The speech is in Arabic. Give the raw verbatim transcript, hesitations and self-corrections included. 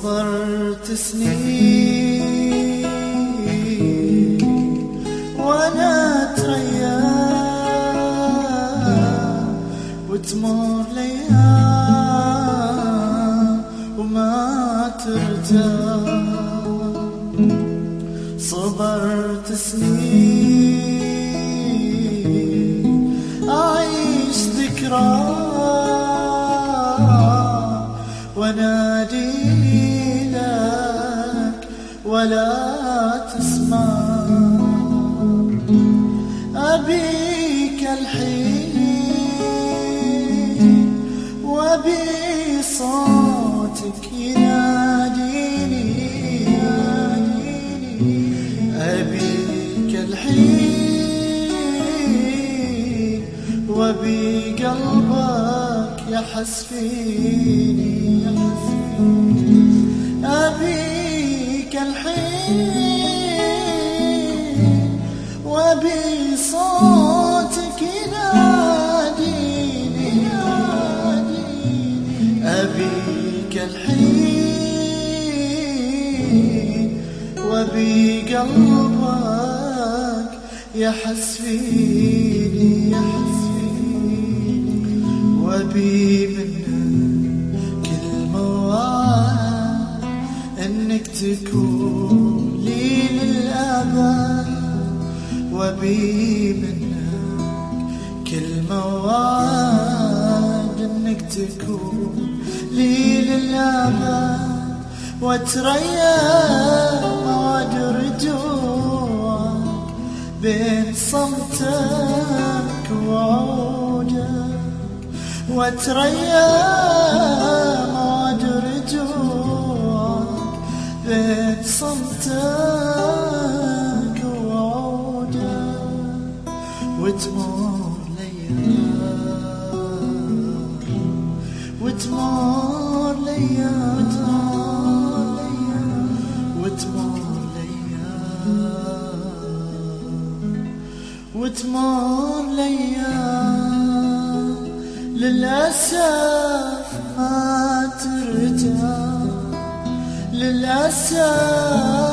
صبرت سنين وانا اتريا وتمر الايام وما ترتاح. صبرت سنين اعيش ذكرى وانادي لك ولا تسمع. أبيك الحين وأبي صوتك يناديني. أبيك الحين وأبي قلبك يحس فيني. أبيك الحين وأبي صوتك يناديني. أبيك الحين وأبي قلبك يحس فيني. وأبي منك كلمة وعد إنك تكون لي للأبد. وأبي منك كلمة وعد إنك تكون لي للأبد. وأتريا موعد رجوعك بين صمتك ووعودك. وأتريا موعد رجوعك بين صمتك ووعودك. وتمر ليام وتمر ليام وتمر ليام وتمر ليام للأسف ما ترجع. للأسف